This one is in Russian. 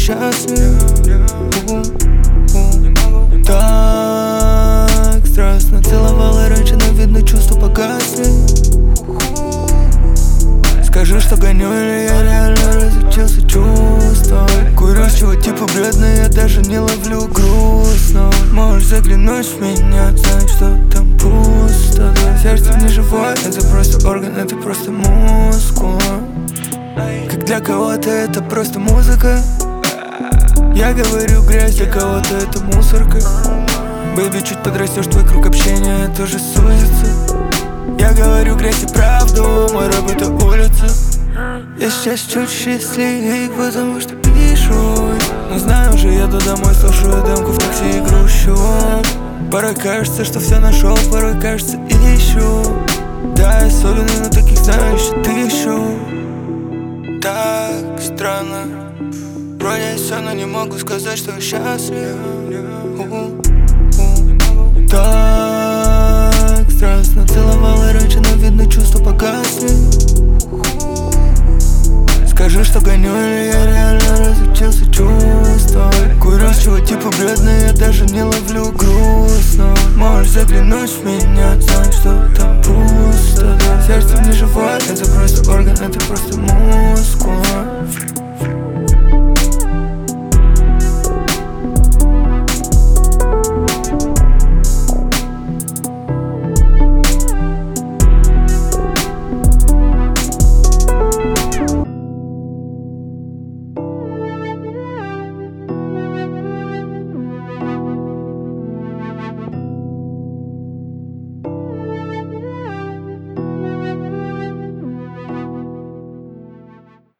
счастлив. Так страстно целовала раньше, но видно чувства погасли. Скажи, что гоню, или я реально разучился чувствовать. Курю, с чего типа бледный, я даже не ловлю грустно. Можешь заглянуть в меня, знать, что там пусто. Да, сердце не живое, это просто орган, это просто мускул. Как для кого-то это просто музыка. Я говорю грязь, для кого-то это мусорка. Бэйби, чуть подрастешь, твой круг общения тоже сузится. Я говорю грязь и правду, мой рэп это улица. Я сейчас чуть счастливее, потому что пишу. Но знаю, уже еду домой, слушаю демку в такси и грущу. Порой кажется, что все нашел, порой кажется ищу. Да, особенно на таких знаю еще тысячу. Так странно, вроде все, но не могу сказать, что я счастлив. Так страстно целовала раньше, но видно чувства погасли. Скажи, что гоню, или я реально разучился чувствовать. Курю, с чего типа бледный, я даже не ловлю грустно. Можешь заглянуть в меня, знать, что там пусто, да.